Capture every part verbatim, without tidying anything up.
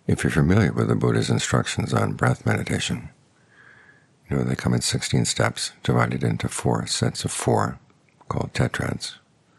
If you're familiar with the Buddha's instructions on breath meditation, you know they come in sixteen steps, divided into four sets of four, called tetrads.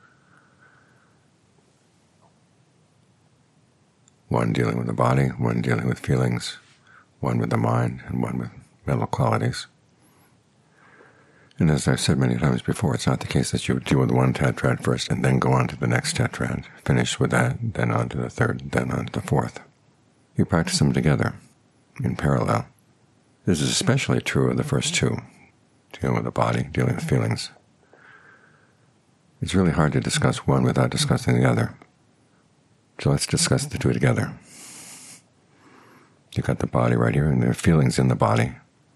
One dealing with the body, one dealing with feelings, one with the mind, and one with mental qualities. And as I've said many times before, it's not the case that you would deal with one tetrad first and then go on to the next tetrad, finish with that, then on to the third, then on to the fourth. You practice them together, in parallel. This is especially true of the first two, dealing with the body, dealing with feelings. It's really hard to discuss one without discussing the other. So let's discuss the two together. You've got the body right here, and there are feelings in the body.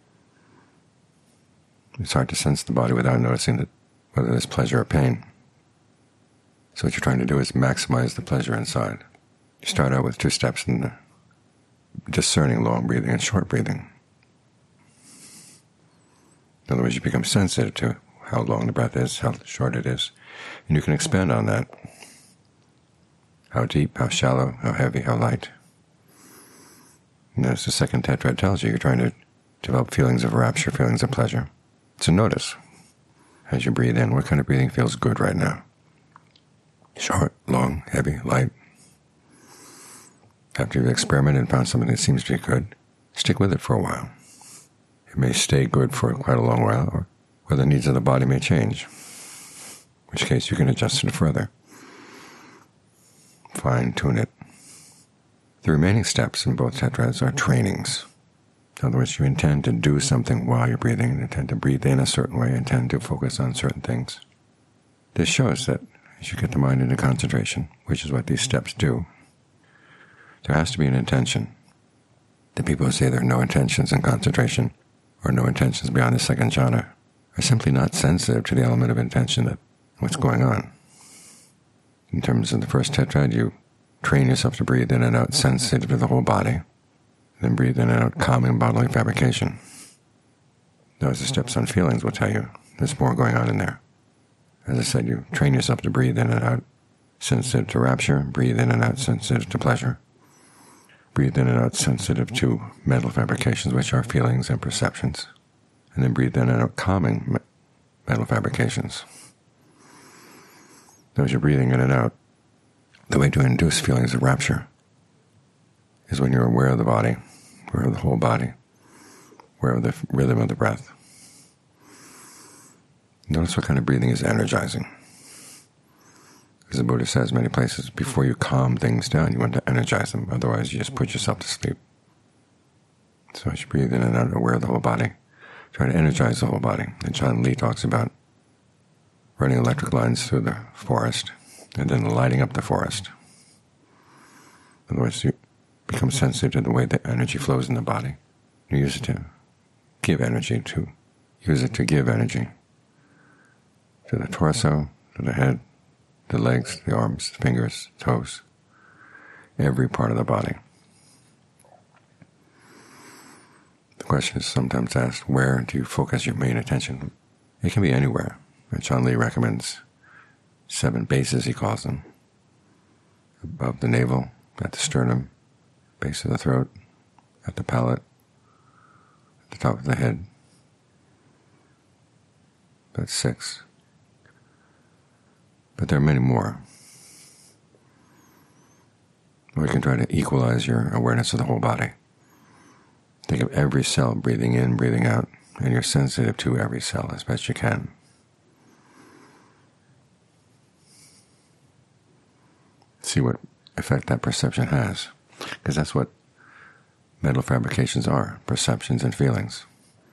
It's hard to sense the body without noticing that whether there's pleasure or pain. So what you're trying to do is maximize the pleasure inside. You start out with two steps in the discerning long breathing and short breathing. In other words, you become sensitive to how long the breath is, how short it is, and you can expand on that. How deep, how shallow, how heavy, how light. And as the second tetrad tells you, you're trying to develop feelings of rapture, feelings of pleasure. So notice, as you breathe in, what kind of breathing feels good right now? Short, long, heavy, light. After you've experimented and found something that seems to be good, stick with it for a while. It may stay good for quite a long while, or, or the needs of the body may change, in which case you can adjust it further. Fine-tune it. The remaining steps in both tetrads are trainings. In other words, you intend to do something while you're breathing, and intend to breathe in a certain way, intend to focus on certain things. This shows that as you get the mind into concentration, which is what these steps do, there has to be an intention. The people who say there are no intentions in concentration, or no intentions beyond the second jhana, are simply not sensitive to the element of intention, that what's going on. In terms of the first tetrad, you train yourself to breathe in and out sensitive to the whole body, then breathe in and out calming bodily fabrication. Those the steps on feelings will tell you there's more going on in there. As I said, you train yourself to breathe in and out sensitive to rapture, breathe in and out sensitive to pleasure, breathe in and out sensitive to mental fabrications, which are feelings and perceptions, and then breathe in and out calming mental fabrications. As you're breathing in and out, the way to induce feelings of rapture is when you're aware of the body, aware of the whole body, aware of the rhythm of the breath. Notice what kind of breathing is energizing. As the Buddha says many places, before you calm things down, you want to energize them, otherwise you just put yourself to sleep. So as you breathe in and out, aware of the whole body, try to energize the whole body. And John Lee talks about running electric lines through the forest and then lighting up the forest. In other words, you become sensitive to the way the energy flows in the body. You use it to give energy, to use it to give energy to the torso, to the head, the legs, the arms, the fingers, toes, every part of the body. The question is sometimes asked, where do you focus your main attention? It can be anywhere. And John Lee recommends seven bases, he calls them. Above the navel, at the sternum, base of the throat, at the palate, at the top of the head. That's six. But there are many more. Or you can try to equalize your awareness of the whole body. Think of every cell breathing in, breathing out, and you're sensitive to every cell as best you can. See what effect that perception has, because that's what mental fabrications are, perceptions and feelings.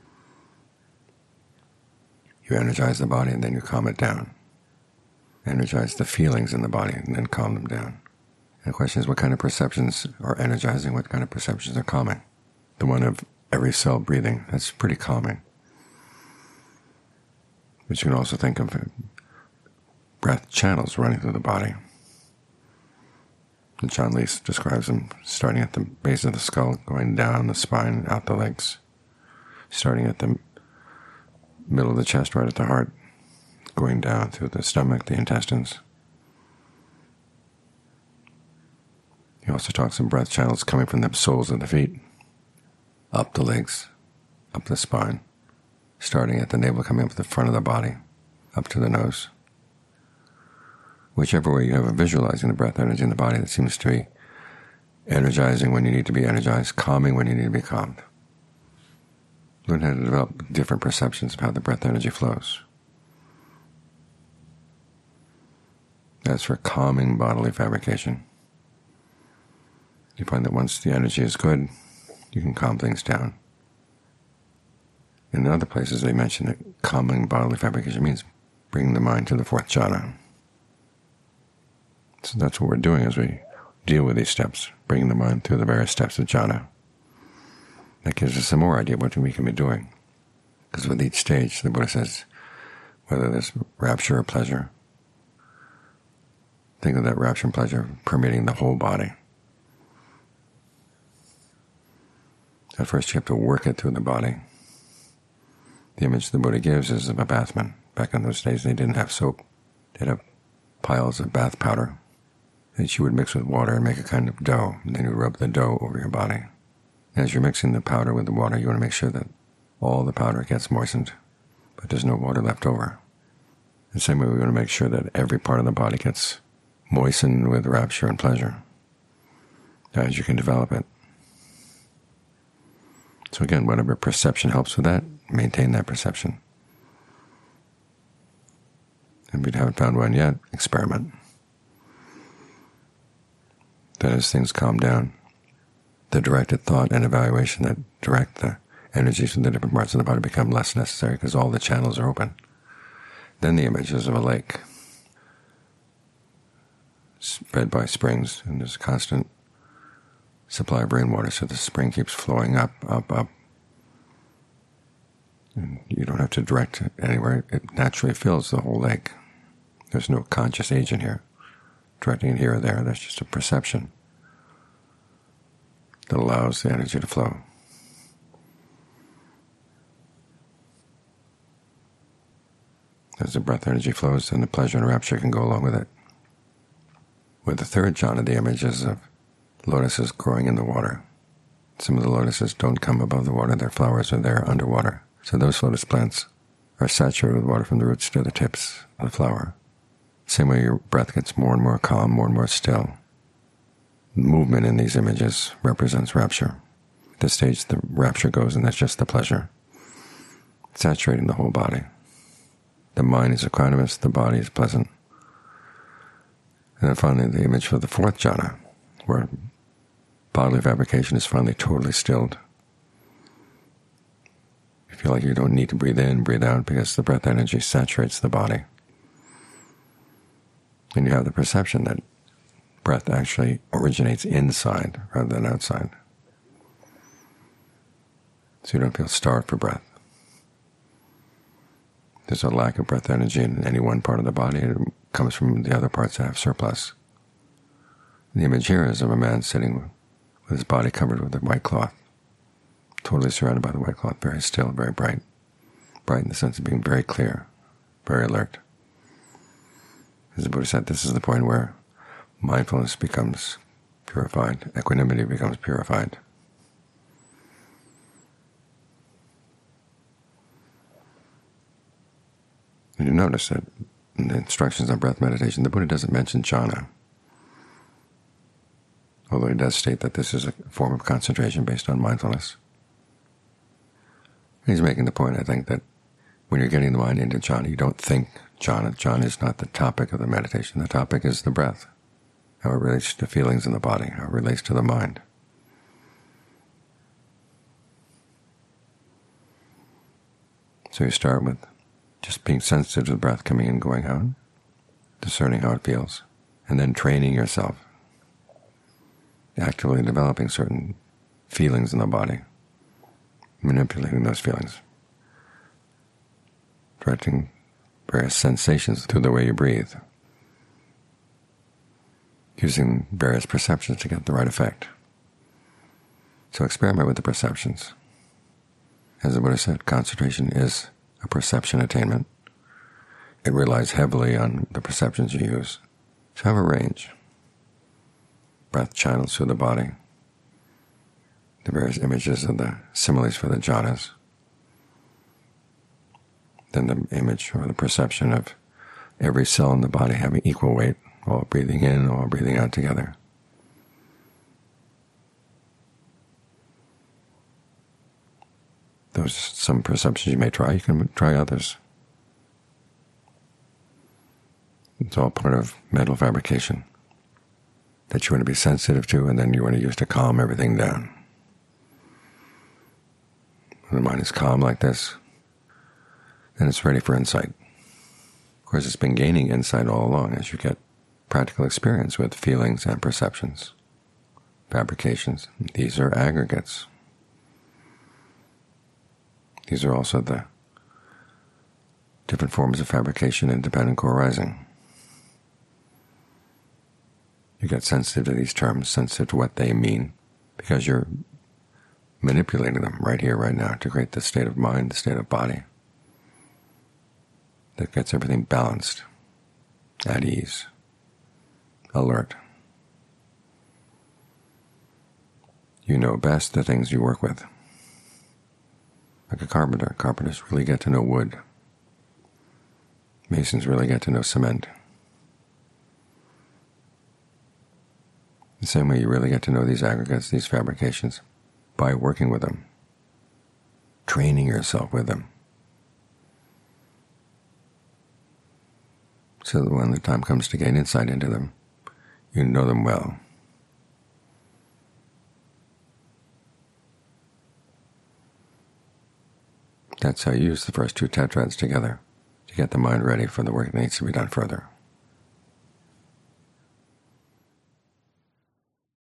You energize the body and then you calm it down. Energize the feelings in the body and then calm them down. And the question is, what kind of perceptions are energizing, what kind of perceptions are calming? The one of every cell breathing, that's pretty calming. But you can also think of breath channels running through the body. And John Lee describes them starting at the base of the skull, going down the spine, out the legs, starting at the middle of the chest, right at the heart, going down through the stomach, the intestines. You He also talks of breath channels coming from the soles of the feet, up the legs, up the spine, starting at the navel, coming up to the front of the body, up to the nose. Whichever way you have of visualizing the breath energy in the body, that seems to be energizing when you need to be energized, calming when you need to be calmed. Learn how to develop different perceptions of how the breath energy flows. As for calming bodily fabrication, you find that once the energy is good, you can calm things down. In other places they mention that calming bodily fabrication means bringing the mind to the fourth jhana. So that's what we're doing as we deal with these steps, bringing the mind through the various steps of jhana. That gives us some more idea of what we can be doing. Because with each stage, the Buddha says, whether there's rapture or pleasure, think of that rapture and pleasure permeating the whole body. At first you have to work it through the body. The image the Buddha gives is of a bathman. Back in those days they didn't have soap. They'd have piles of bath powder that you would mix with water and make a kind of dough, and then you rub the dough over your body. As you're mixing the powder with the water, you want to make sure that all the powder gets moistened, but there's no water left over. The same way we want to make sure that every part of the body gets moistened with rapture and pleasure, as you can develop it. So again, whatever perception helps with that, maintain that perception. And if you haven't found one yet, experiment. Then as things calm down, the directed thought and evaluation that direct the energies from the different parts of the body become less necessary because all the channels are open. Then the images of a lake, fed by springs, and there's a constant supply of rainwater, so the spring keeps flowing up, up, up. And you don't have to direct it anywhere. It naturally fills the whole lake. There's no conscious agent here, directing it here or there. That's just a perception that allows the energy to flow. As the breath energy flows, then the pleasure and rapture can go along with it. With the third jhana, the images of lotuses growing in the water. Some of the lotuses don't come above the water. Their flowers are there underwater. So those lotus plants are saturated with water from the roots to the tips of the flower. Same way your breath gets more and more calm, more and more still. Movement in these images represents rapture. At this stage, the rapture goes, and that's just the pleasure, saturating the whole body. The mind is equanimous, the body is pleasant. And then finally, the image for the fourth jhana, where bodily fabrication is finally totally stilled. You feel like you don't need to breathe in, breathe out, because the breath energy saturates the body. And you have the perception that breath actually originates inside rather than outside. So you don't feel starved for breath. There's a lack of breath energy in any one part of the body. It comes from the other parts that have surplus. The image here is of a man sitting with his body covered with a white cloth, totally surrounded by the white cloth, very still, very bright. Bright in the sense of being very clear, very alert. As the Buddha said, this is the point where mindfulness becomes purified, equanimity becomes purified. And you notice that in the instructions on breath meditation, the Buddha doesn't mention jhana, although he does state that this is a form of concentration based on mindfulness. He's making the point, I think, that when you're getting the mind into jhana, you don't think jhana. Jhana is not the topic of the meditation. The topic is the breath, how it relates to feelings in the body, how it relates to the mind. So you start with just being sensitive to the breath coming in, going out, discerning how it feels, and then training yourself, actively developing certain feelings in the body, manipulating those feelings, directing various sensations through the way you breathe, using various perceptions to get the right effect. So experiment with the perceptions. As the Buddha said, concentration is a perception attainment. It relies heavily on the perceptions you use. So have a range. breath channels through the body, the various images of the similes for the jhanas, then the image or the perception of every cell in the body having equal weight, all breathing in, all breathing out together. Those are some perceptions you may try. You can try others. It's all part of mental fabrication that you want to be sensitive to, and then you want to use to calm everything down. When the mind is calm like this, then it's ready for insight. Of course, it's been gaining insight all along as you get practical experience with feelings and perceptions, fabrications. These are aggregates. These are also the different forms of fabrication in dependent co-arising. You get sensitive to these terms, sensitive to what they mean, because you're manipulating them right here, right now, to create the state of mind, the state of body that gets everything balanced, at ease, alert. You know best the things you work with. Like a carpenter, carpenters really get to know wood. Masons really get to know cement. The same way you really get to know these aggregates, these fabrications, by working with them, training yourself with them, so that when the time comes to gain insight into them, you know them well. That's how you use the first two tetrads together to get the mind ready for the work that needs to be done further.